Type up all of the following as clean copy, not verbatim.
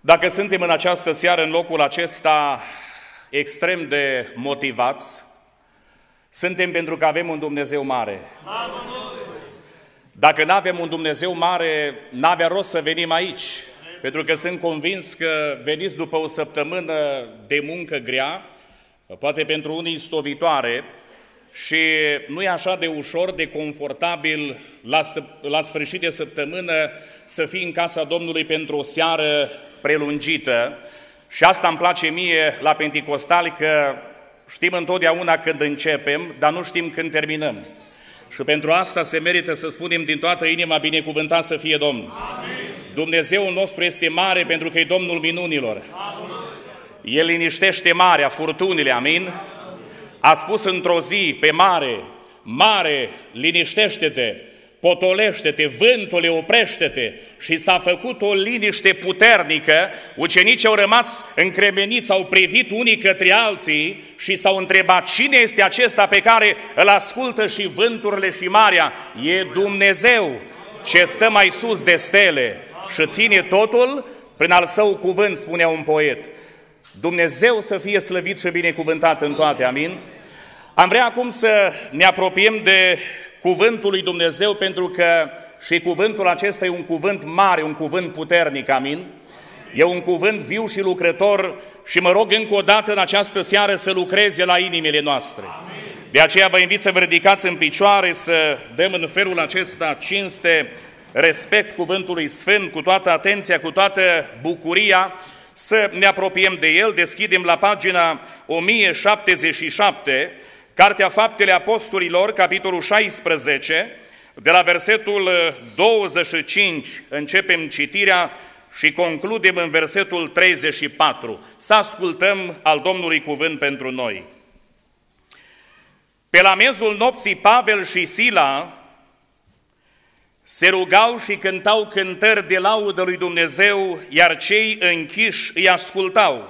Dacă suntem în această seară în locul acesta extrem de motivați, suntem pentru că avem un Dumnezeu mare. Dacă nu avem un Dumnezeu mare, n-avea rost să venim aici, pentru că sunt convins că veniți după o săptămână de muncă grea, poate pentru unii stovitoare, și nu e așa de ușor, de confortabil la sfârșit de săptămână să fii în casa Domnului pentru o seară prelungită. Și asta îmi place mie la Penticostali, că știm întotdeauna când începem, dar nu știm când terminăm. Și pentru asta se merită să spunem din toată inima, binecuvântat să fie Domnul. Amin. Dumnezeul nostru este mare pentru că e Domnul minunilor. Amin. El liniștește marea, furtunile, amin? A spus într-o zi pe mare, mare, liniștește-te, potolește-te, vântule, oprește-te, și s-a făcut o liniște puternică. Ucenicii au rămas încremeniți, au privit unii către alții și s-au întrebat: cine este acesta pe care îl ascultă și vânturile și marea? E Dumnezeu, ce stă mai sus de stele și ține totul prin al său cuvânt, spunea un poet. Dumnezeu să fie slăvit și binecuvântat în toate, amin? Am vrea acum să ne apropiem de cuvântul lui Dumnezeu, pentru că și cuvântul acesta e un cuvânt mare, un cuvânt puternic, amin? E un cuvânt viu și lucrător și mă rog încă o dată în această seară să lucreze la inimile noastre. Amin. De aceea vă invit să vă ridicați în picioare, să dăm în felul acesta cinste, respect cuvântului Sfânt, cu toată atenția, cu toată bucuria, să ne apropiem de el. Deschidem la pagina 1077, Cartea Faptele Apostolilor, capitolul 16, de la versetul 25 începem citirea și concludem în versetul 34. Să ascultăm al Domnului cuvânt pentru noi. Pe la miezul nopții Pavel și Sila se rugau și cântau cântări de laudă lui Dumnezeu, iar cei închiși îi ascultau.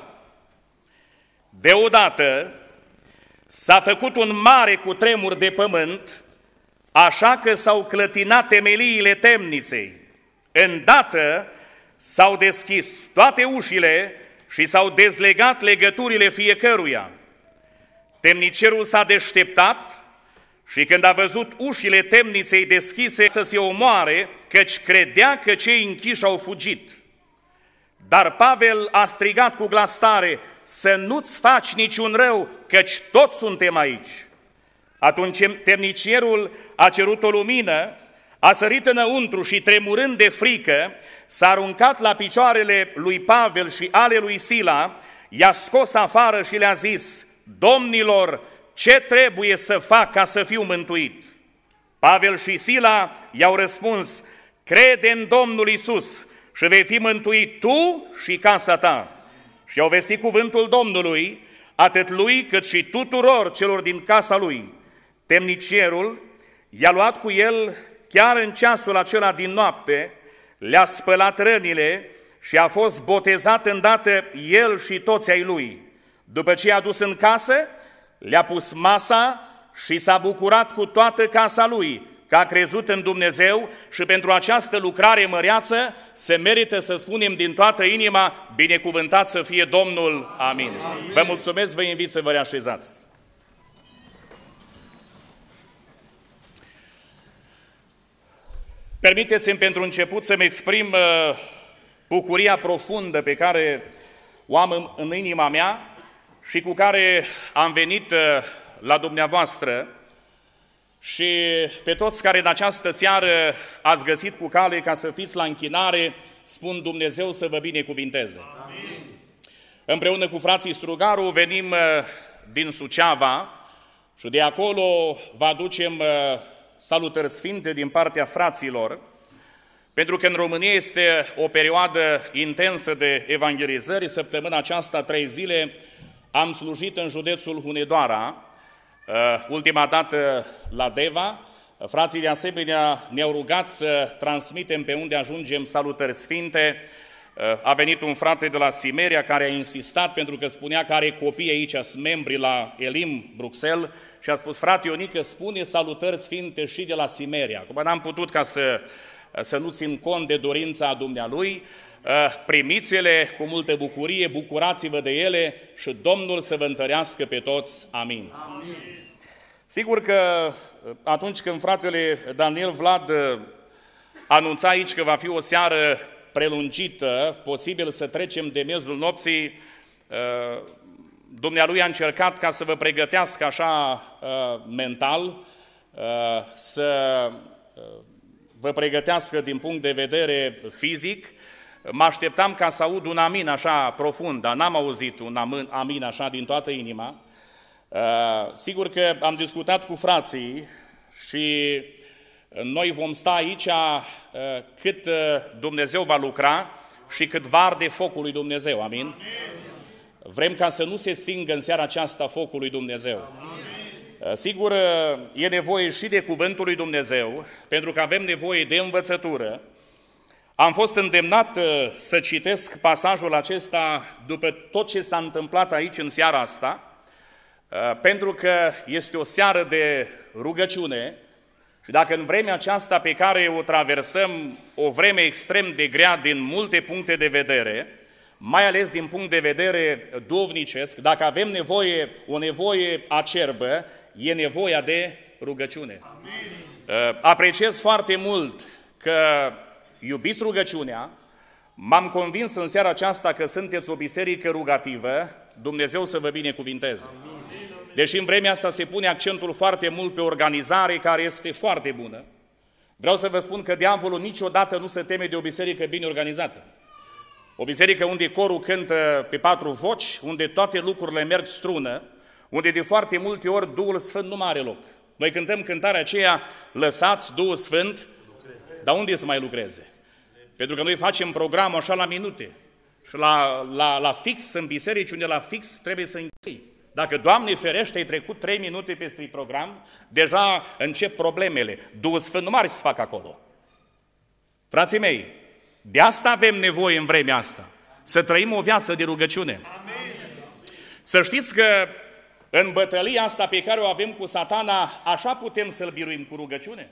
Deodată s-a făcut un mare cutremur de pământ, așa că s-au clătinat temeliile temniței. Îndată s-au deschis toate ușile și s-au dezlegat legăturile fiecăruia. Temnicerul s-a deșteptat și când a văzut ușile temniței deschise să se omoare, căci credea că cei închiși au fugit. Dar Pavel a strigat cu glas tare: să nu-ți faci niciun rău, căci toți suntem aici. Atunci temnicierul a cerut o lumină, a sărit înăuntru și, tremurând de frică, s-a aruncat la picioarele lui Pavel și ale lui Sila, i-a scos afară și le-a zis: domnilor, ce trebuie să fac ca să fiu mântuit? Pavel și Sila i-au răspuns: crede în Domnul Iisus și vei fi mântuit tu și casa ta. Și au vestit cuvântul Domnului atât lui cât și tuturor celor din casa lui. Temnicierul i-a luat cu el chiar în ceasul acela din noapte, le-a spălat rănile și a fost botezat îndată el și toți ai lui. După ce i-a dus în casă, le-a pus masa și s-a bucurat cu toată casa lui, că a crezut în Dumnezeu, și pentru această lucrare măreață se merită să spunem din toată inima: binecuvântat să fie Domnul, amin. Amin. Vă mulțumesc, vă invit să vă reașezați. Permiteți-mi pentru început să-mi exprim bucuria profundă pe care o am în inima mea și cu care am venit la dumneavoastră, și pe toți care în această seară ați găsit cu cale ca să fiți la închinare, spun: Dumnezeu să vă binecuvinteze. Amin. Împreună cu frații Strugaru venim din Suceava și de acolo vă aducem salutări sfinte din partea fraților, pentru că în România este o perioadă intensă de evangelizări. Săptămâna aceasta, 3 zile, am slujit în județul Hunedoara, ultima dată la Deva. Frații de asemenea ne-au rugat să transmitem pe unde ajungem salutări sfinte. A venit un frate de la Simeria care a insistat, pentru că spunea că are copii aici, sunt membri la Elim, Bruxelles, și a spus: frate Ionică, spune salutări sfinte și de la Simeria. Acum n-am putut ca să nu țin cont de dorința dumnealui. primiți-le cu multă bucurie, bucurați-vă de ele și Domnul să vă întărească pe toți. Amin. Amin. Sigur că atunci când fratele Daniel Vlad anunța aici că va fi o seară prelungită, posibil să trecem de miezul nopții, dumnealui a încercat ca să vă pregătească așa mental, să vă pregătească din punct de vedere fizic. Mă așteptam ca să aud un amin așa profund, dar n-am auzit un amin așa din toată inima. Sigur că am discutat cu frații și noi vom sta aici cât Dumnezeu va lucra și cât va arde focul lui Dumnezeu. Amin? Vrem ca să nu se stingă în seara aceasta focul lui Dumnezeu. Sigur, e nevoie și de cuvântul lui Dumnezeu, pentru că avem nevoie de învățătură. Am fost îndemnat să citesc pasajul acesta după tot ce s-a întâmplat aici în seara asta, pentru că este o seară de rugăciune și dacă în vremea aceasta pe care o traversăm, o vreme extrem de grea din multe puncte de vedere, mai ales din punct de vedere duhovnicesc, dacă avem nevoie, o nevoie acerbă, e nevoia de rugăciune. Amin. Apreciez foarte mult că iubiți rugăciunea, m-am convins în seara aceasta că sunteți o biserică rugativă, Dumnezeu să vă binecuvinteze. Amin. Deși în vremea asta se pune accentul foarte mult pe organizare, care este foarte bună, vreau să vă spun că diavolul niciodată nu se teme de o biserică bine organizată. O biserică unde corul cântă pe 4 voci, unde toate lucrurile merg strună, unde de foarte multe ori Duhul Sfânt nu mai are loc. Noi cântăm cântarea aceea, lăsați Duhul Sfânt, dar unde să mai lucreze? Pentru că noi facem programul așa la minute și la fix în biserici, unde la fix trebuie să închei. Dacă, Doamne ferește, ai trecut 3 minute peste program, deja încep problemele. Duhul Sfânt nu mai are ce să facă acolo. Frații mei, de asta avem nevoie în vremea asta, să trăim o viață de rugăciune. Amin. Să știți că în bătălia asta pe care o avem cu Satana, așa putem să-l biruim cu rugăciune.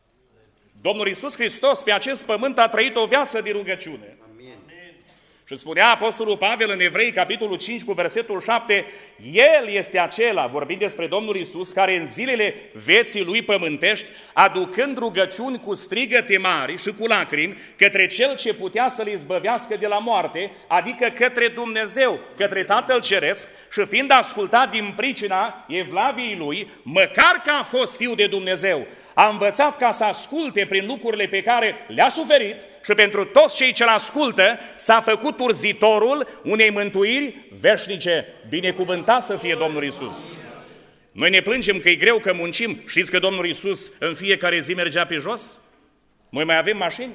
Domnul Iisus Hristos pe acest pământ a trăit o viață de rugăciune. Amin. Și spunea Apostolul Pavel în Evrei, capitolul 5, cu versetul 7, El este acela, vorbind despre Domnul Iisus, care în zilele vieții Lui pământești, aducând rugăciuni cu strigăte mari și cu lacrimi, către Cel ce putea să-L izbăvească de la moarte, adică către Dumnezeu, către Tatăl Ceresc, și fiind ascultat din pricina evlaviei Lui, măcar că a fost Fiul de Dumnezeu, a învățat ca să asculte prin lucrurile pe care le-a suferit și pentru toți cei ce-L ascultă s-a făcut urzitorul unei mântuiri veșnice. Binecuvântat să fie Domnul Iisus! Noi ne plângem că e greu, că muncim. Știți că Domnul Iisus în fiecare zi mergea pe jos? Noi mai avem mașini,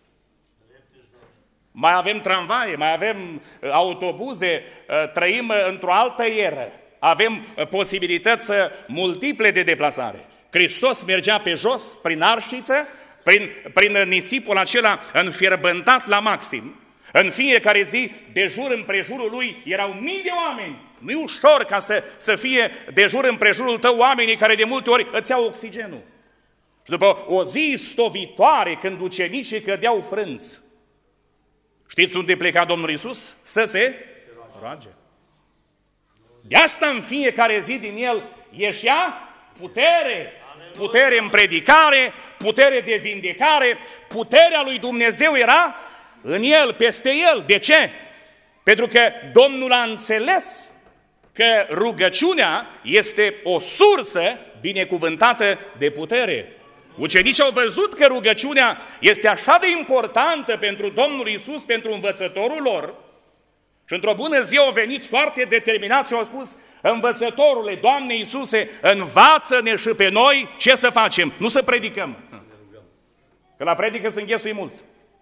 mai avem tramvaie, mai avem autobuze, trăim într-o altă eră. Avem posibilități multiple de deplasare. Hristos mergea pe jos, prin arșiță, prin nisipul acela înfierbântat la maxim. În fiecare zi, de jur împrejurul lui, erau mii de oameni. Nu e ușor ca să fie de jur împrejurul tău oamenii care de multe ori îți iau oxigenul. Și după o zi stovitoare, când ucenicii cădeau frânți, știți unde pleca Domnul Iisus? Să se roage. De asta în fiecare zi din el ieșea putere, putere în predicare, putere de vindecare, puterea lui Dumnezeu era în el, peste el. De ce? Pentru că Domnul a înțeles că rugăciunea este o sursă binecuvântată de putere. Ucenicii au văzut că rugăciunea este așa de importantă pentru Domnul Iisus, pentru învățătorul lor, și într-o bună zi au venit foarte determinați și au spus, învățătorule, Doamne Iisuse, învață-ne și pe noi ce să facem, nu să predicăm. Că la predică se înghesui mulți.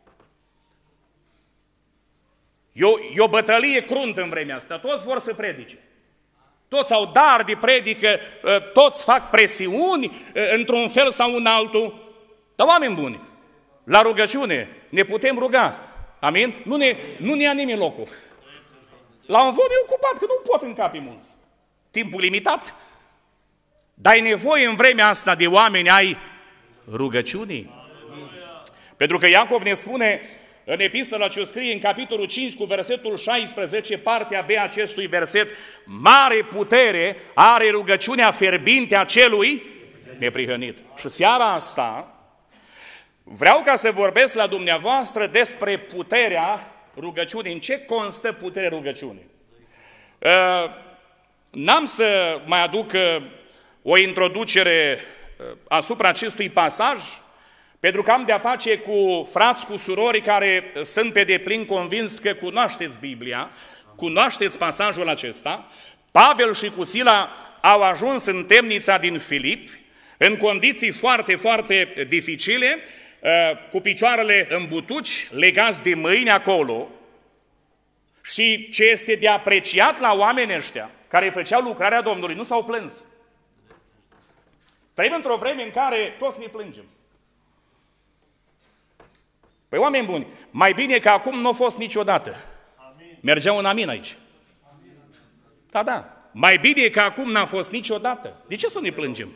E o bătălie cruntă în vremea asta, toți vor să predice. Toți au dar de predică, toți fac presiuni într-un fel sau în altul. Dar oameni buni, la rugăciune ne putem ruga. Amin? Nu ne ia nimeni locul. La un vot e ocupat, că nu pot încape mulți. Timpul limitat. Dar ai nevoie în vremea asta de oameni ai rugăciunii. Pentru că Iacov ne spune, în epistola ce o scrie în capitolul 5 cu versetul 16, partea B a acestui verset, mare putere are rugăciunea fierbinte a celui neprihănit. Și seara asta vreau ca să vorbesc la dumneavoastră despre puterea rugăciunii. În ce constă puterea rugăciunii? N-am să mai aduc o introducere asupra acestui pasaj, pentru că am de-a face cu frați, cu surori care sunt pe deplin convins că cunoașteți Biblia, cunoașteți pasajul acesta. Pavel și cu Sila au ajuns în temnița din Filipi, în condiții foarte, foarte dificile, cu picioarele în butuci, legați de mâini acolo. Și ce este de apreciat la oamenii ăștia care făceau lucrarea Domnului, nu s-au plâns. Trăim într-o vreme în care toți ne plângem. Păi oameni buni, mai bine că acum nu a fost niciodată. Mergeau în amin aici. Da, da. Mai bine că acum n-a fost niciodată. De ce să ne plângem?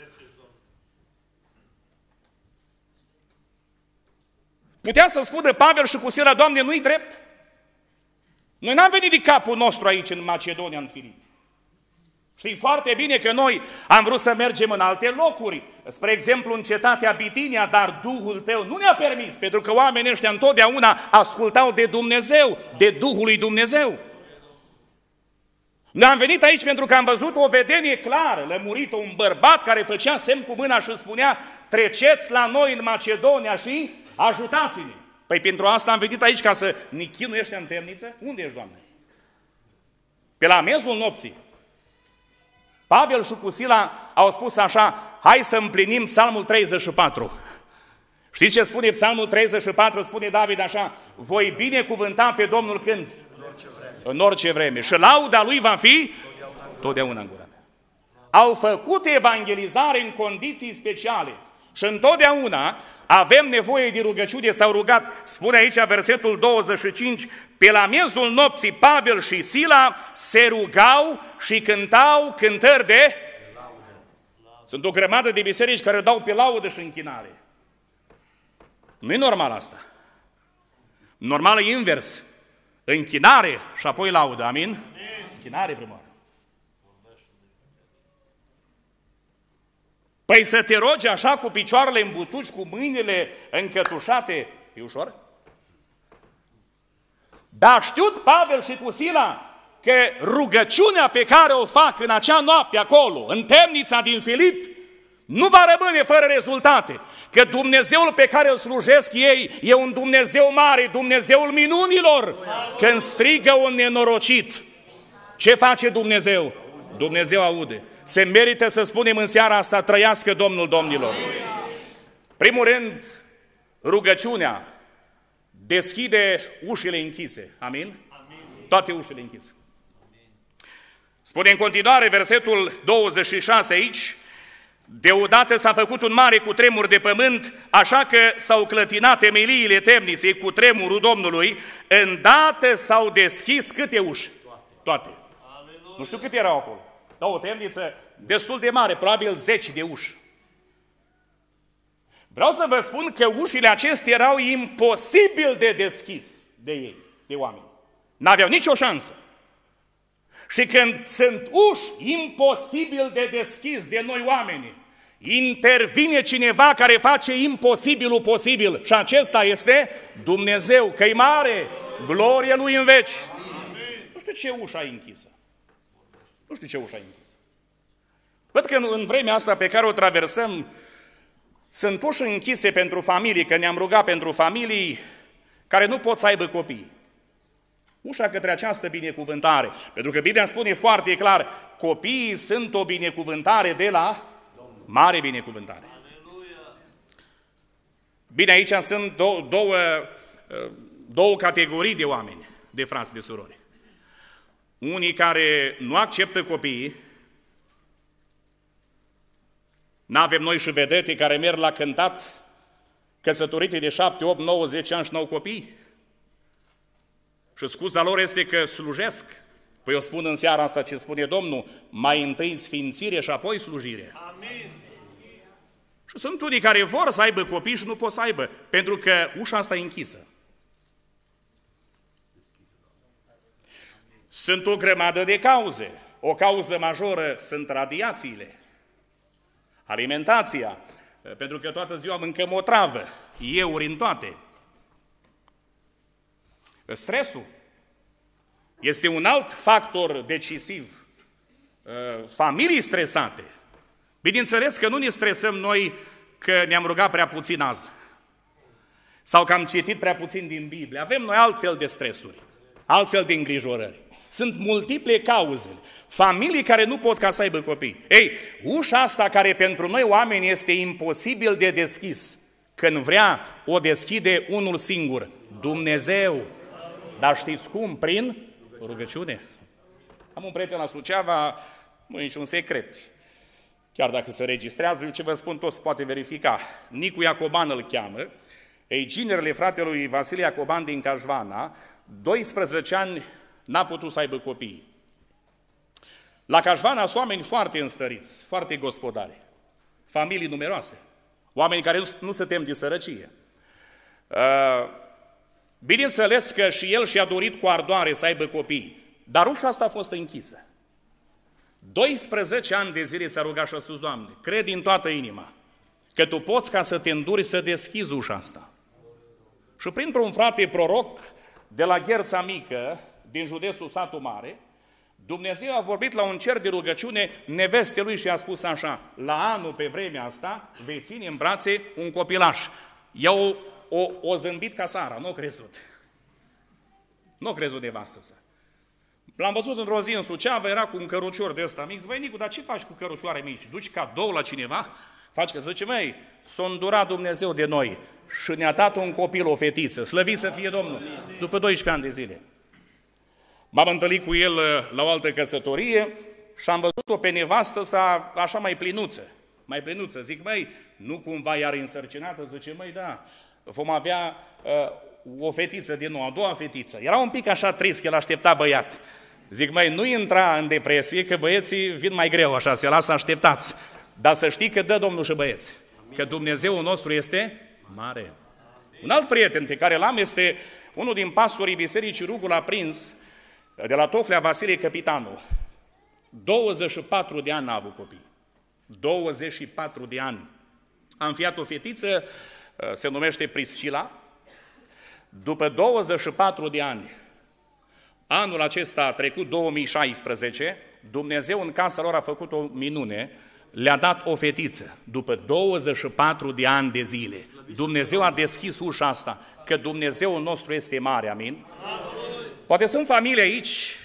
Putea să spună Pavel și cu Sila, Doamne, nu-i drept? Noi n-am venit de capul nostru aici în Macedonia, în Filipi. Știi foarte bine că noi am vrut să mergem în alte locuri, spre exemplu în cetatea Bitinia, dar Duhul tău nu ne-a permis, pentru că oamenii ăștia întotdeauna ascultau de Dumnezeu, de Duhul lui Dumnezeu. Noi am venit aici pentru că am văzut o vedenie clară, lămurită, un bărbat care făcea semn cu mâna și spunea, treceți la noi în Macedonia și ajutați-ne. Păi pentru asta am venit aici ca să ne chinuie ăștia în temniță? Unde ești, Doamne? Pe la miezul nopții. Pavel și cu Sila au spus așa, hai să împlinim Psalmul 34. Știți ce spune Psalmul 34? Spune David așa, voi binecuvânta pe Domnul când? În orice vreme. Și lauda lui va fi totdeauna în gura mea. Au făcut evangelizare în condiții speciale. Și întotdeauna avem nevoie de rugăciune, s-au rugat, spune aici versetul 25, pe la miezul nopții Pavel și Sila se rugau și cântau cântări de laudă. Sunt o grămadă de biserici care dau pe laudă și închinare. Nu e normal asta. Normal e invers. Închinare și apoi laudă, amin? Închinare prima. Păi să te rogi așa cu picioarele în butuci, cu mâinile încătușate, e ușor? Dar știut Pavel și cu Sila că rugăciunea pe care o fac în acea noapte acolo, în temnița din Filipi, nu va rămâne fără rezultate. Că Dumnezeul pe care îl slujesc ei e un Dumnezeu mare, Dumnezeul minunilor. Când strigă un nenorocit, ce face Dumnezeu? Dumnezeu aude. Se merită să spunem în seara asta, trăiască Domnul domnilor. Primul rând, rugăciunea deschide ușile închise. Amin? Toate ușile închise. Spune în continuare versetul 26 aici, deodată s-a făcut un mare cutremur de pământ, așa că s-au clătinat temeliile temniței cu tremurul Domnului, îndată s-au deschis câte uși? Toate. Nu știu câte erau acolo. Da, o temniță destul de mare, probabil 10 de uși. Vreau să vă spun că ușile acestea erau imposibil de deschis de ei, de oameni. N-aveau nicio șansă. Și când sunt uși imposibil de deschis de noi oameni, intervine cineva care face imposibilul posibil. Și acesta este Dumnezeu, că-i mare, glorie Lui în veci. Nu știu ce ușă ai închisă. Nu știu ce ușă ai închisă. Văd că în vremea asta pe care o traversăm, sunt uși închise pentru familii, că ne-am rugat pentru familii care nu pot să aibă copii. Ușa către această binecuvântare. Pentru că Biblia spune foarte clar, copiii sunt o binecuvântare de la mare binecuvântare. Bine, aici sunt două categorii de oameni, de frați, de surori. Unii care nu acceptă copiii, n-avem noi și vedete care merg la cântat, căsătorite de 7, 8, 9, 10 ani și n-au copii. Și scuza lor este că slujesc. Păi eu spun în seara asta ce spune Domnul, mai întâi sfințire și apoi slujire. Amin. Și sunt unii care vor să aibă copii și nu pot să aibă, pentru că ușa asta e închisă. Sunt o grămadă de cauze. O cauză majoră sunt radiațiile, alimentația, pentru că toată ziua mâncăm o travă, ieuri în toate. Stresul este un alt factor decisiv. Familii stresate. Bineînțeles că nu ne stresăm noi că ne-am rugat prea puțin azi sau că am citit prea puțin din Biblie. Avem noi altfel de stresuri, altfel de îngrijorări. Sunt multiple cauze. Familii care nu pot ca să aibă copii. Ei, ușa asta care pentru noi oameni este imposibil de deschis, când vrea o deschide unul singur, Dumnezeu. Dar știți cum? Prin rugăciune. Am un prieten la Suceava, nu e niciun secret. Chiar dacă se registrează, ce vă spun tot se poate verifica. Nicu Iacoban îl cheamă. Ei, ginerele fratelui Vasile Iacoban din Cajvana, 12 ani n-a putut să aibă copii. La Cajvana sunt oameni foarte înstăriți, foarte gospodari, familii numeroase, oameni care nu se tem de sărăcie. Bineînțeles că și el și-a dorit cu ardoare să aibă copii, dar ușa asta a fost închisă. 12 ani de zile s-a rugat și a spus, Doamne, cred din toată inima că Tu poți ca să te înduri să deschizi ușa asta. Și printr-un frate proroc de la Gherța Mică, din județul Satu Mare, Dumnezeu a vorbit la un cer de rugăciune nevestelui și a spus așa, la anul pe vremea asta vei ține în brațe un copilaș. Eu o zâmbit ca Sara, nu o crezut. Nu o crezut nevastă sa. L-am văzut într-o zi în Suceava, era cu un cărucior de ăsta mic. Zic, Nicu, dar ce faci cu cărucioare mici? Duci cadou la cineva? Faci că zice, măi, s-a îndurat Dumnezeu de noi și ne-a dat un copil, o fetiță. Slăvit să fie Domnul, după 12 ani de zile. M-am întâlnit cu el la o altă căsătorie și am văzut-o pe nevastă sa așa mai plinuță. Mai plinuță. Zic, măi, nu cumva iar însărcinată? Zice, măi, da, vom avea o fetiță din nou, a doua fetiță. Era un pic așa trist că el aștepta băiat. Zic, măi, nu intra în depresie, că băieții vin mai greu așa, se lasă așteptați. Dar să știi că dă Domnul și băieți. Că Dumnezeul nostru este mare. Un alt prieten pe care l-am este unul din pastorii Bisericii Rugul Aprins, de la Toflea, Vasile Căpitanu. 24 de ani n-a avut copii. 24 de ani. A înfiat o fetiță, se numește Priscila. După 24 de ani, anul acesta a trecut 2016, Dumnezeu în casa lor a făcut o minune, le-a dat o fetiță. După 24 de ani de zile, Dumnezeu a deschis ușa asta, că Dumnezeul nostru este mare, amin? Poate sunt familii aici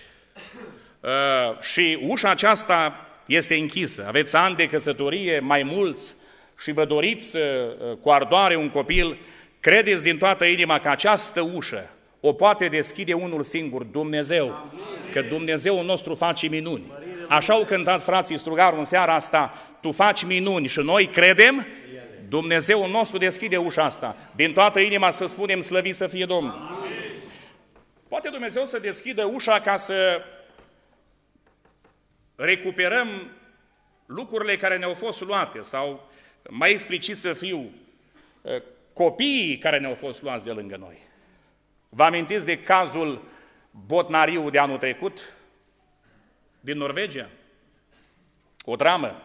și ușa aceasta este închisă. Aveți ani de căsătorie, mai mulți, și vă doriți cu ardoare un copil. Credeți din toată inima că această ușă o poate deschide unul singur, Dumnezeu. Că Dumnezeul nostru face minuni. Așa au cântat frații Strugaru în seara asta, Tu faci minuni și noi credem, Dumnezeul nostru deschide ușa asta. Din toată inima să spunem, slăvit să fie Domnul. Poate Dumnezeu să deschidă ușa ca să recuperăm lucrurile care ne-au fost luate sau, mai explicit să fiu, copiii care ne-au fost luați de lângă noi. Vă amintiți de cazul Botnariu de anul trecut din Norvegia? O dramă.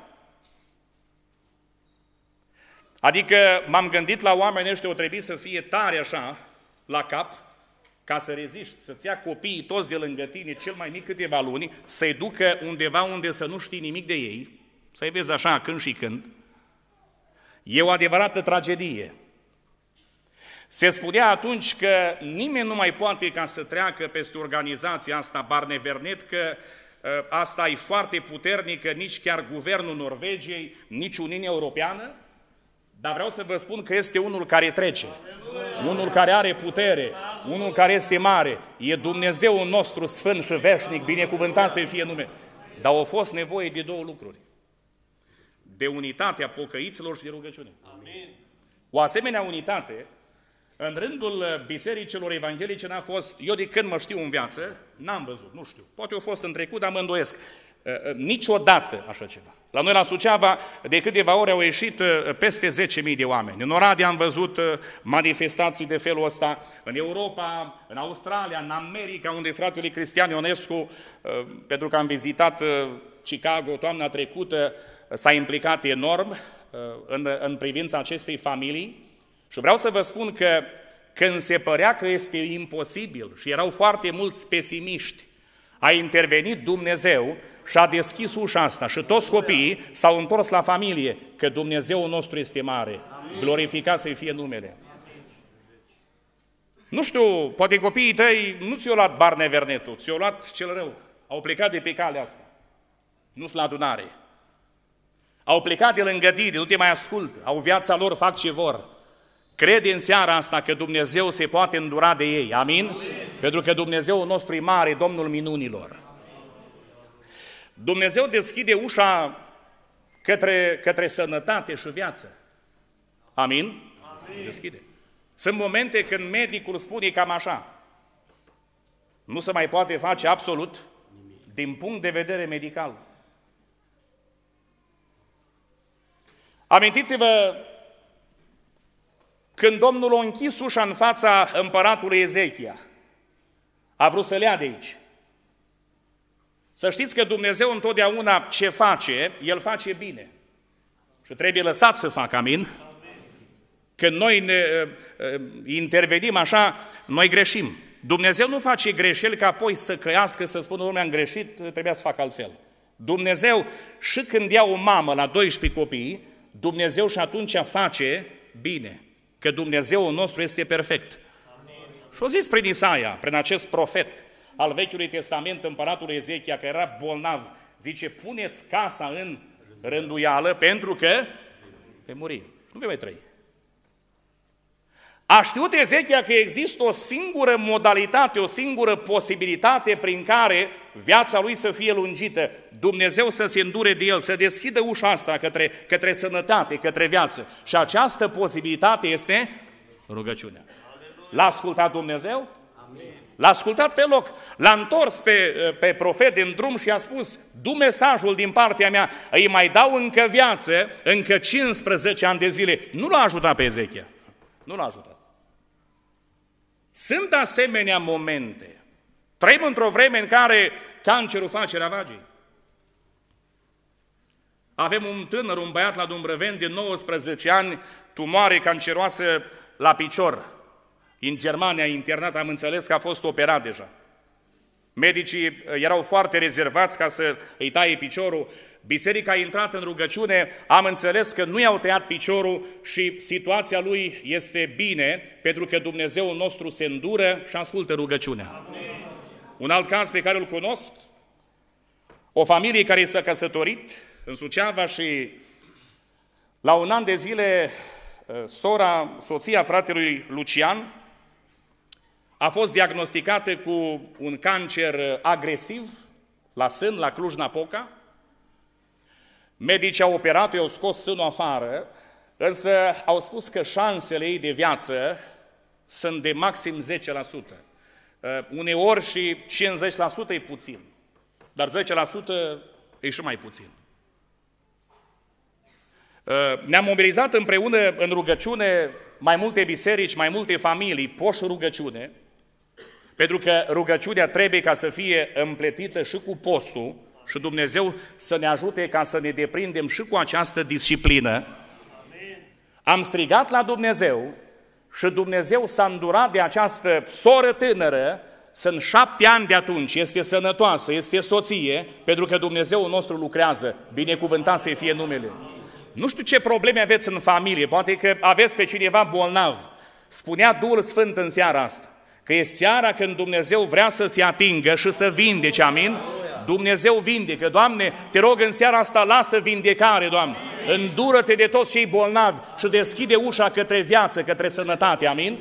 Adică m-am gândit la oamenii ăștia, o trebuie să fie tare așa la cap ca să reziști, să-ți ia copiii toți de lângă tine, cel mai mic câteva luni, să-i ducă undeva unde să nu știi nimic de ei, să-i vezi așa când și când. E o adevărată tragedie. Se spunea atunci că nimeni nu mai poate ca să treacă peste organizația asta, Barnevernet, că asta e foarte puternică, nici chiar guvernul Norvegiei, nici Uniunea Europeană, dar vreau să vă spun că este unul care trece, unul care are putere, unul care este mare, e Dumnezeul nostru sfânt și veșnic, binecuvântat să fie nume. Dar au fost nevoie de două lucruri, de unitatea pocăiților și de rugăciune. O asemenea unitate, în rândul bisericilor evanghelice n-a fost, eu de când mă știu în viață, n-am văzut, nu știu, poate au fost în trecut, dar mă îndoiesc. Niciodată așa ceva. La noi la Suceava de câteva ore au ieșit peste 10.000 de oameni. În Oradea am văzut manifestații de felul ăsta, în Europa, în Australia, în America, unde fratele Cristian Ionescu, pentru că am vizitat Chicago toamna trecută, s-a implicat enorm în privința acestei familii. Și vreau să vă spun că când se părea că este imposibil și erau foarte mulți pesimiști, a intervenit Dumnezeu și a deschis ușa asta și toți copiii s-au întors la familie, că Dumnezeul nostru este mare. Glorificat să-i fie numele. Nu știu, poate copiii tăi nu ți-au luat Barnevernetul, ți-au luat cel rău. Au plecat de pe calea asta. Nu-s la adunare. Au plecat de lângă tine, nu te mai ascultă. Au viața lor, fac ce vor. Crede în seara asta că Dumnezeu se poate îndura de ei. Amin? Amin. Pentru că Dumnezeul nostru e mare, Domnul minunilor. Dumnezeu deschide ușa către sănătate și viață. Amin? Amin? Deschide. Sunt momente când medicul spune cam așa. Nu se mai poate face absolut din punct de vedere medical. Amintiți-vă când Domnul a închis ușa în fața împăratului Ezechia. A vrut să le ia de aici. Să știți că Dumnezeu întotdeauna ce face, El face bine. Și trebuie lăsat să facă, amin? Când noi ne intervenim așa, noi greșim. Dumnezeu nu face greșeli ca apoi să căiască, să spună, lumea am greșit, trebuia să fac altfel. Dumnezeu, și când ia o mamă la 12 copii, Dumnezeu și atunci face bine. Că Dumnezeul nostru este perfect. Amin. Și o zis prin Isaia, prin acest profet al Vechiului Testament, împăratul Ezechia, că era bolnav, zice, puneți casa în rânduială pentru că vei muri. Nu vei mai trăi. A știut Ezechia că există o singură modalitate, o singură posibilitate prin care viața lui să fie lungită, Dumnezeu să se îndure de el, să deschidă ușa asta către sănătate, către viață. Și această posibilitate este rugăciunea. L-a ascultat Dumnezeu? L-a ascultat pe loc. L-a întors pe profet din drum și a spus, du mesajul din partea mea, îi mai dau încă viață, încă 15 ani de zile. Nu l-a ajutat pe Ezechia. Nu l-a ajutat. Sunt asemenea momente. Trăim într-o vreme în care cancerul face ravagii. Avem un tânăr, un băiat la Dumbrăveni de 19 ani, tumoare canceroasă la picior. În Germania, internat, am înțeles că a fost operat deja. Medicii erau foarte rezervați ca să îi taie piciorul. Biserica a intrat în rugăciune, am înțeles că nu i-au tăiat piciorul și situația lui este bine, pentru că Dumnezeul nostru se îndură și ascultă rugăciunea. Amin. Un alt caz pe care îl cunosc, o familie care s-a căsătorit în Suceava și la un an de zile soția fratelui Lucian a fost diagnosticată cu un cancer agresiv la sân, la Cluj-Napoca. Medicii au operat-o, i-au scos sânul afară, însă au spus că șansele ei de viață sunt de maxim 10%. Uneori și 50% e puțin, dar 10% e și mai puțin. Ne-am mobilizat împreună în rugăciune mai multe biserici, mai multe familii, poși rugăciune, pentru că rugăciunea trebuie ca să fie împletită și cu postul și Dumnezeu să ne ajute ca să ne deprindem și cu această disciplină. Amin. Am strigat la Dumnezeu și Dumnezeu s-a îndurat de această soră tânără, sunt 7 ani de atunci, este sănătoasă, este soție, pentru că Dumnezeul nostru lucrează, binecuvântat să fie numele. Nu știu ce probleme aveți în familie, poate că aveți pe cineva bolnav. Spunea Duhul Sfânt în seara asta, că e seara când Dumnezeu vrea să se atingă și să vindece, amin? Dumnezeu vindecă. Doamne, te rog în seara asta, lasă vindecare, Doamne. Îndură-te de toți cei bolnavi și deschide ușa către viață, către sănătate, amin?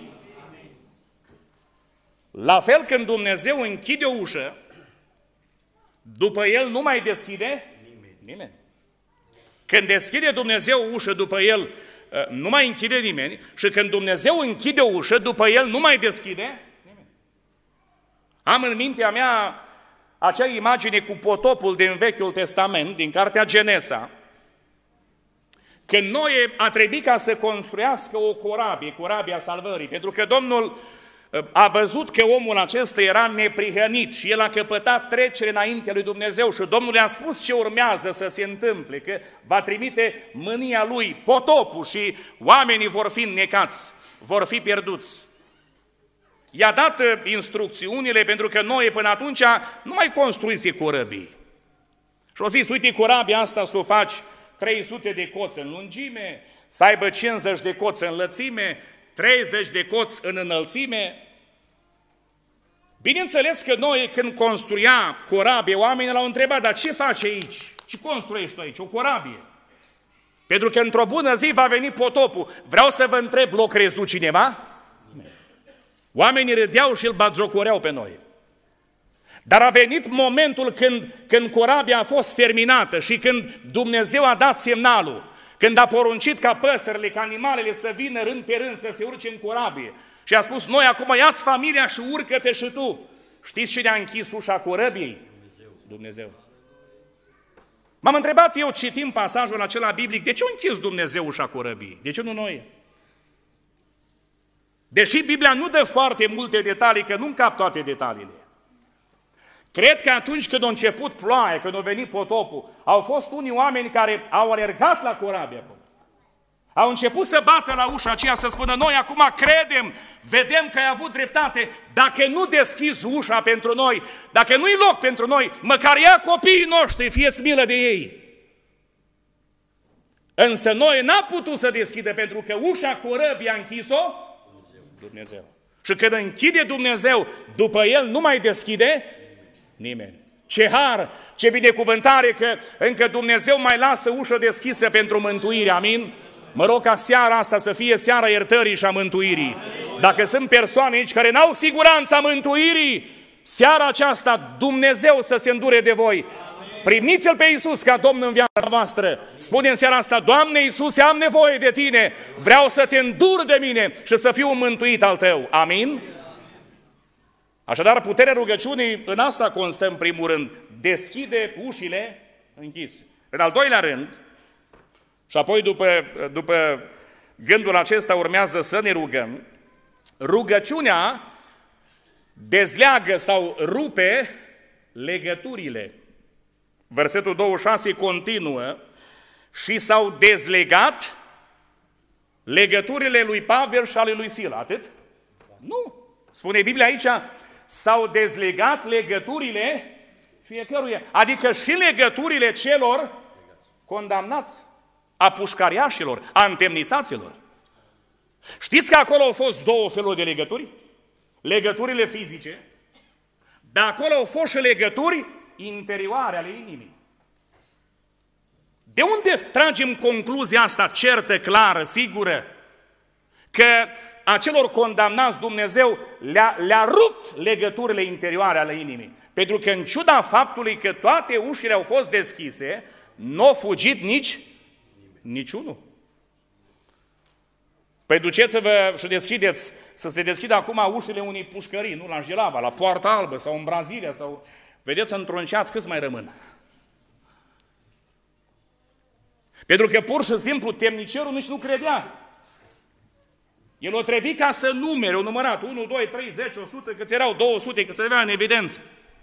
La fel când Dumnezeu închide o ușă, după El nu mai deschide nimeni. Când deschide Dumnezeu o ușă, după El nu mai închide nimeni și când Dumnezeu închide o ușă, după El nu mai deschide nimeni. Am în mintea mea acea imagine cu potopul din Vechiul Testament, din cartea Genesa, că Noe a trebuit ca să construiască o corabie, corabia salvării, pentru că Domnul a văzut că omul acesta era neprihănit și el a căpătat trecere înaintea lui Dumnezeu și Domnul i-a spus ce urmează să se întâmple, că va trimite mânia lui, potopul, și oamenii vor fi înnecați, vor fi pierduți. I-a dat instrucțiunile, pentru că Noe până atunci nu mai construise corăbii. Și a zis, uite, corabia asta să o faci 300 de coți în lungime, să aibă 50 de coți în lățime, 30 de coți în înălțime. Bineînțeles că Noe, când construia corabie, oamenii l-au întrebat, dar ce faci aici? Ce construiești tu aici? O corabie. Pentru că într-o bună zi va veni potopul. Vreau să vă întreb, l-o crezut cineva? Oamenii râdeau și îl batjocoreau pe Noe. Dar a venit momentul când corabia a fost terminată și când Dumnezeu a dat semnalul, când a poruncit ca păsările, ca animalele să vină rând pe rând să se urce în corabie. Și a spus, Noe, acum ia-ți familia și urcă-te și tu. Știți cine a închis ușa corăbiei? Dumnezeu. M-am întrebat eu, citind pasajul acela biblic, de ce a închis Dumnezeu ușa corăbiei? De ce nu Noe? Deși Biblia nu dă foarte multe detalii, că nu încap toate detaliile. Cred că atunci când a început ploaia, când a venit potopul, au fost unii oameni care au alergat la corabie acolo. Au început să bată la ușa aceea, să spună, noi acum credem, vedem că ai avut dreptate, dacă nu deschizi ușa pentru noi, dacă nu-i loc pentru noi, măcar ia copiii noștri, fieți milă de ei. Însă Noe n-a putut să deschidă, pentru că ușa corăbiei a închis-o Dumnezeu. Și când închide Dumnezeu, după el nu mai deschide nimeni. Ce har, ce binecuvântare că încă Dumnezeu mai lasă ușă deschisă pentru mântuire, amin? Mă rog ca seara asta să fie seara iertării și a mântuirii. Dacă sunt persoane aici care n-au siguranța mântuirii, seara aceasta Dumnezeu să se îndure de voi. Primiți-L pe Iisus ca Domn în viața voastră. Spune în seara asta, Doamne Iisuse, am nevoie de Tine, vreau să Te îndur de mine și să fiu mântuit al Tău. Amin? Așadar, puterea rugăciunii în asta constă în primul rând, deschide ușile închise. În al doilea rând, și apoi după gândul acesta urmează să ne rugăm, rugăciunea dezleagă sau rupe legăturile. Versetul 26 continuă, și s-au dezlegat legăturile lui Pavel și ale lui Sila. Atât? Nu. Spune Biblia aici, s-au dezlegat legăturile fiecăruia. Adică și legăturile celor condamnați, a pușcariașilor, a întemnițaților. Știți că acolo au fost două feluri de legături? Legăturile fizice, dar acolo au fost și legături interioare ale inimii. De unde tragem concluzia asta certă, clară, sigură? Că acelor condamnați Dumnezeu le-a rupt legăturile interioare ale inimii. Pentru că în ciuda faptului că toate ușile au fost deschise, nu a fugit niciunul. Păi duceți-vă și deschideți, să se deschidă acum ușile unei pușcării, nu la Jilava, la Poarta Albă sau în Brazilia, sau vedeți întronceați câți mai rămân. Pentru că pur și simplu temnicerul nici nu credea. El o trebuie ca să numere, o numărat, 1, 2, 3, 10, 100, câți erau 200, câți avea în evidență.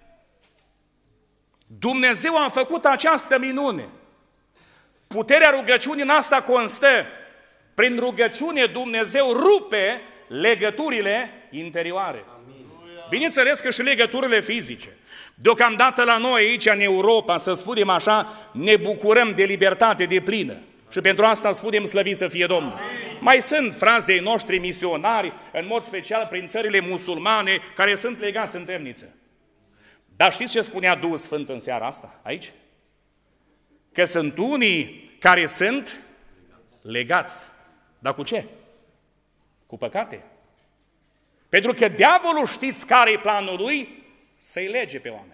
Dumnezeu a făcut această minune. Puterea rugăciunii în asta constă. Prin rugăciune Dumnezeu rupe legăturile interioare. Bineînțeles că și legăturile fizice. Deocamdată la noi aici, în Europa, să spunem așa, ne bucurăm de libertate deplină. Și pentru asta spunem slăvit să fie Domnul. Mai sunt frați de-ai noștri misionari, în mod special prin țările musulmane, care sunt legați în temniță. Dar știți ce spunea Duhul Sfânt în seara asta, aici? Că sunt unii care sunt legați. Dar cu ce? Cu păcate. Pentru că diavolul, știți care e planul lui? Să-i lege pe oameni.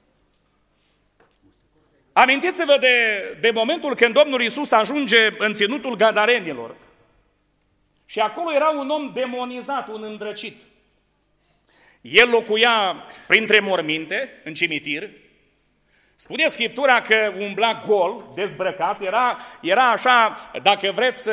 Amintiți-vă de momentul când Domnul Iisus ajunge în ținutul Gadarenilor și acolo era un om demonizat, un îndrăcit. El locuia printre morminte, în cimitir. Spune Scriptura că umbla gol, dezbrăcat, era așa, dacă vreți,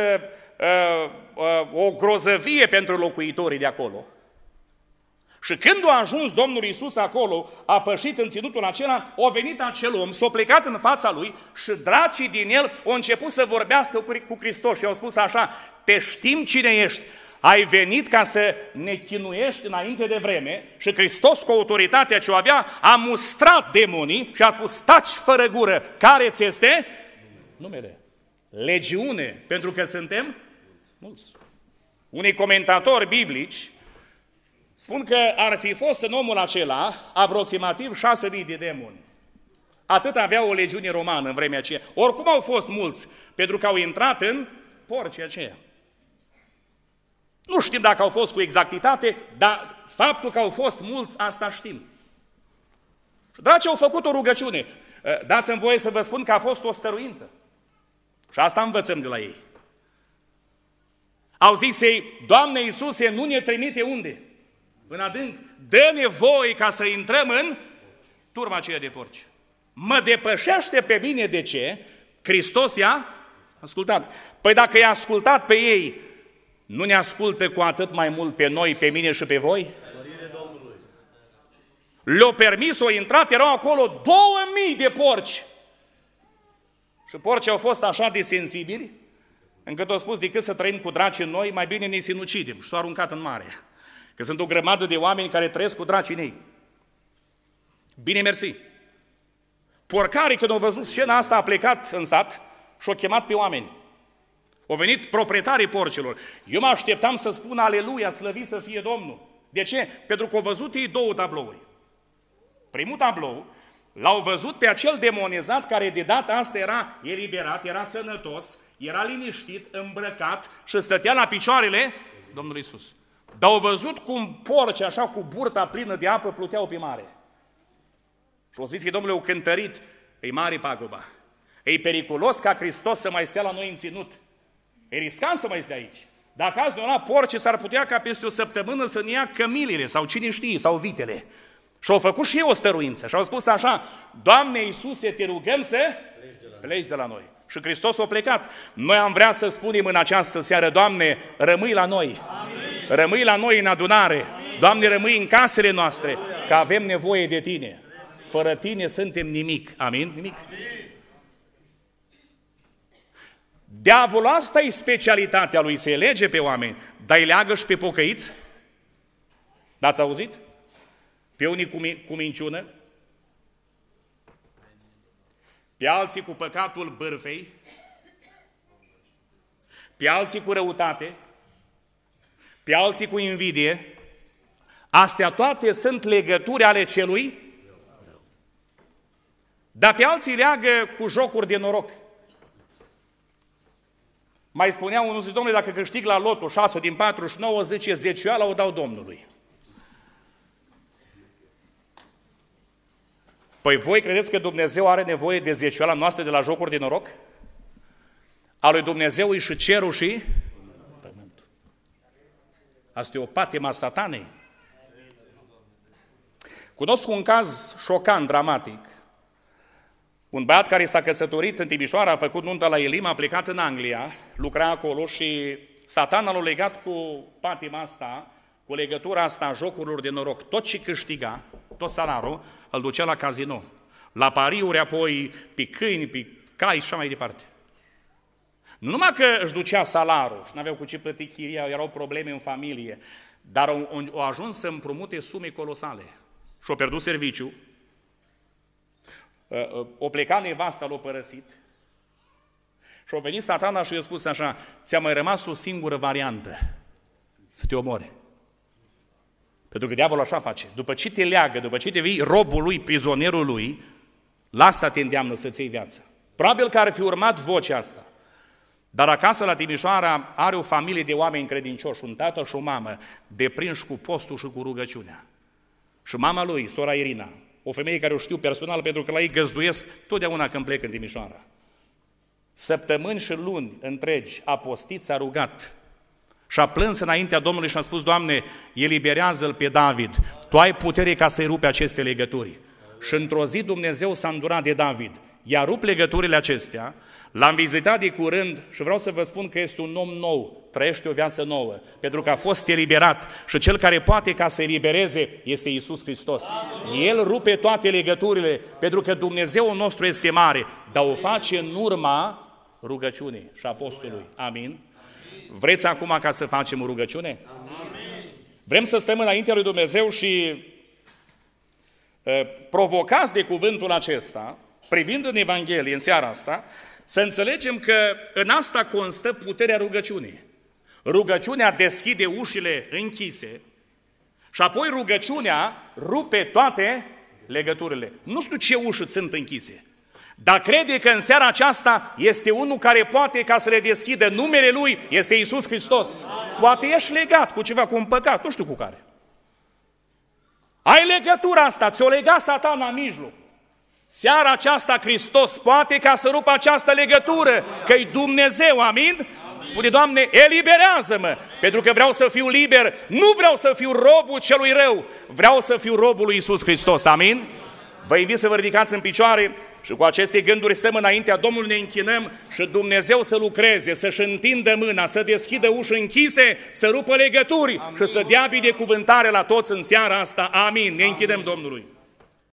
o grozăvie pentru locuitorii de acolo. Și când a ajuns Domnul Iisus acolo, a pășit în ținutul acela, a venit acel om, s-a plecat în fața lui și dracii din el au început să vorbească cu Hristos și au spus așa: te știm cine ești, ai venit ca să ne chinuiești înainte de vreme. Și Hristos, cu autoritatea ce o avea, a mustrat demonii și a spus: taci fără gură, care ți este numele? Legiune, pentru că suntem mulți. Unii comentatori biblici spun că ar fi fost în omul acela aproximativ 6.000 de demoni. Atât avea o legiune romană în vremea aceea. Oricum au fost mulți, pentru că au intrat în porcii aceia. Nu știm dacă au fost cu exactitate, dar faptul că au fost mulți, asta știm. Și dragii au făcut o rugăciune. Dați-mi voie să vă spun că a fost o stăruință. Și asta învățăm de la ei. Au zis ei: Doamne Iisuse, nu ne trimite unde? În adânc, dă-ne voie ca să intrăm în turma aceea de porci. Mă depășește pe mine de ce? Hristos i-a ascultat. Păi dacă i-a ascultat pe ei, nu ne ascultă cu atât mai mult pe noi, pe mine și pe voi? Le-au permis, o intrat, erau acolo 2000 de porci. Și porcii au fost așa de sensibili, încât au spus: decât să trăim cu draci în noi, mai bine ne sinucidem. Și s-au aruncat în mare. Că sunt o grămadă de oameni care trăiesc cu dracii în ei. Bine mersi. Porcarii, când au văzut scena asta, a plecat în sat și au chemat pe oameni. Au venit proprietarii porcilor. Eu mă așteptam să spun aleluia, slăvit să fie Domnul. De ce? Pentru că au văzut ei două tablouri. Primul tablou, l-au văzut pe acel demonizat care de data asta era eliberat, era sănătos, era liniștit, îmbrăcat și stătea la picioarele Domnului Iisus. Dar au văzut cum porci, așa cu burta plină de apă, pluteau pe mare. Și au zis că Domnul a cântărit: e mare paguba. E periculos ca Hristos să mai stea la noi în ținut. E riscant să mai stea aici. Dacă azi ne-au luat porci, s-ar putea ca peste o săptămână să ne ia cămilele sau cine știe, sau vitele. Și au făcut și ei o stăruință și au spus așa: Doamne Iisuse, te rugăm să pleci de la noi. Și Hristos a plecat. Noi am vrea să spunem în această seară: Doamne, rămâi la noi. Amin. Rămâi la noi în adunare. Amin. Doamne, rămâi în casele noastre, că avem nevoie de Tine. Fără Tine suntem nimic. Amin? Nimic. Amin. Diavolul, asta e specialitatea lui, să elege pe oameni, dar îi leagă și pe pocăiți. N-ați auzit? Pe unii cu minciună, pe alții cu păcatul bârfei, pe alții cu răutate, pe alții cu invidie. Astea toate sunt legături ale celui rău. Dar pe alții leagă cu jocuri de noroc. Mai spunea unul, zice: Domnule, dacă câștig la loto 6 din 49, zice, zecioala o dau Domnului. Păi voi credeți că Dumnezeu are nevoie de zecioala noastră de la jocuri de noroc? A lui Dumnezeu e și cerul și pământul. Asta e o patimă a Satanei. Cunosc un caz șocant, dramatic. Un băiat care s-a căsătorit în Timișoara, a făcut nunta la Elim, a plecat în Anglia, lucra acolo și Satana l-a legat cu patima asta, cu legătura asta a jocurilor de noroc. Tot ce câștiga, tot salarul, îl ducea la casino, la pariuri, apoi pe câini, pe cai și așa mai departe. Nu numai că își ducea salarul și n-aveau cu ce plăti chiria, erau probleme în familie, dar au ajuns să împrumute sume colosale. Și-au pierdut serviciu, o pleca nevasta, l-a părăsit și a venit Satana și i-a spus așa: ți-a mai rămas o singură variantă, să te omori. Pentru că diavolul așa face. După ce te leagă, după ce devii robul lui, prizonierul lui, la asta te îndeamnă să-ți iei viața. Probabil că ar fi urmat vocea asta. Dar acasă la Timișoara are o familie de oameni credincioși, un tată și o mamă, deprinși cu postul și cu rugăciunea. Și mama lui, sora Irina, o femeie care o știu personal pentru că la ei găzduiesc totdeauna când plec în Timișoara. Săptămâni și luni întregi a postit, s-a rugat Și a plâns înaintea Domnului și a spus: Doamne, eliberează-l pe David, Tu ai putere ca să-i rupi aceste legături. Și într-o zi Dumnezeu s-a îndurat de David, i-a rupt legăturile acestea, l-am vizitat de curând și vreau să vă spun că este un om nou, trăiește o viață nouă, pentru că a fost eliberat și cel care poate ca să elibereze este Iisus Hristos. El rupe toate legăturile, pentru că Dumnezeul nostru este mare, dar o face în urma rugăciunii și apostolului. Amin? Vreți acum ca să facem o rugăciune? Vrem să stăm înaintea lui Dumnezeu și provocați de cuvântul acesta, privind în Evanghelie în seara asta, să înțelegem că în asta constă puterea rugăciunii. Rugăciunea deschide ușile închise și apoi rugăciunea rupe toate legăturile. Nu știu ce uși sunt închise, dar crede că în seara aceasta este unul care poate ca să le deschidă. Numele Lui este Iisus Hristos. Poate ești legat cu ceva, cu un păcat, nu știu cu care. Ai legătura asta, ți-o lega Satana în mijloc. Seara aceasta Hristos poate ca să rupă această legătură, că-i Dumnezeu, amin? Spune: Doamne, eliberează-mă, pentru că vreau să fiu liber, nu vreau să fiu robul celui rău, vreau să fiu robul lui Iisus Hristos, amin? Vă invit să vă ridicați în picioare și cu aceste gânduri stăm înaintea Domnului, ne închinăm și Dumnezeu să lucreze, să-și întindă mâna, să deschidă uși închise, să rupă legături și să dea binecuvântare la toți în seara asta, amin? Ne închinăm Domnului.